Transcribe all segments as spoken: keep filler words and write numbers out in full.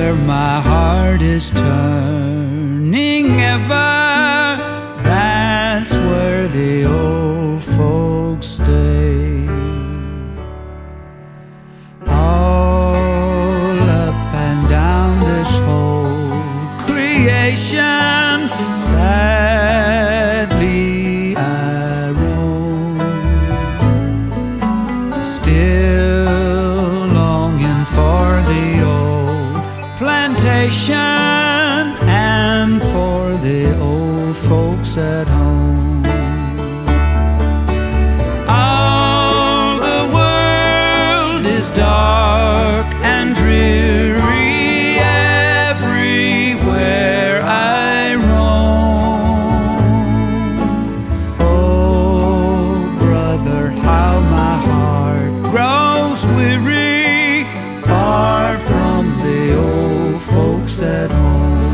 where my heart is turning ever, that's where the old folks stay. All up and down this whole creation, sadly I roam, still longing for the old plantation and for the old folks at home. All the world is dark and dreary everywhere I roam. Oh, brother, how my heart grows weary, far from the old folks at home.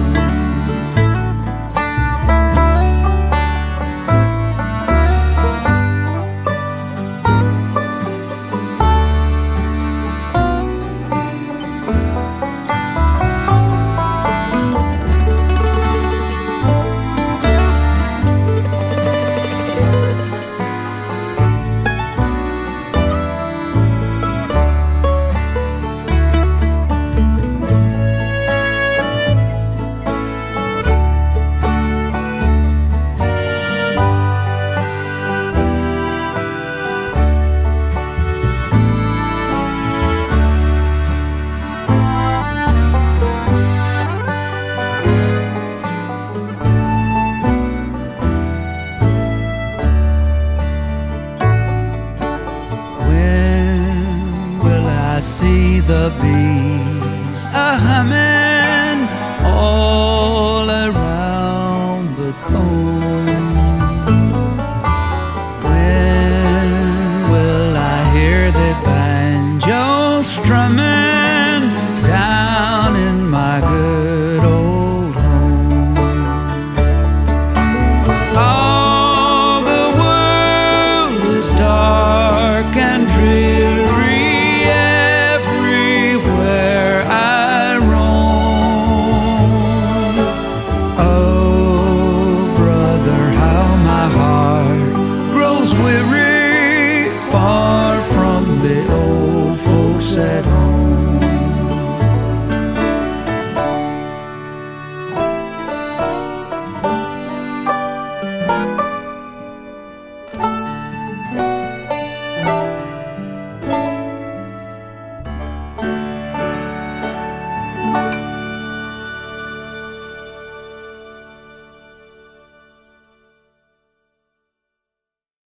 I see the bees a-humming all around the cone. When will I hear the banjo strumming down in my good old home? All the world is dark and dreary weary, far from the old folks at home.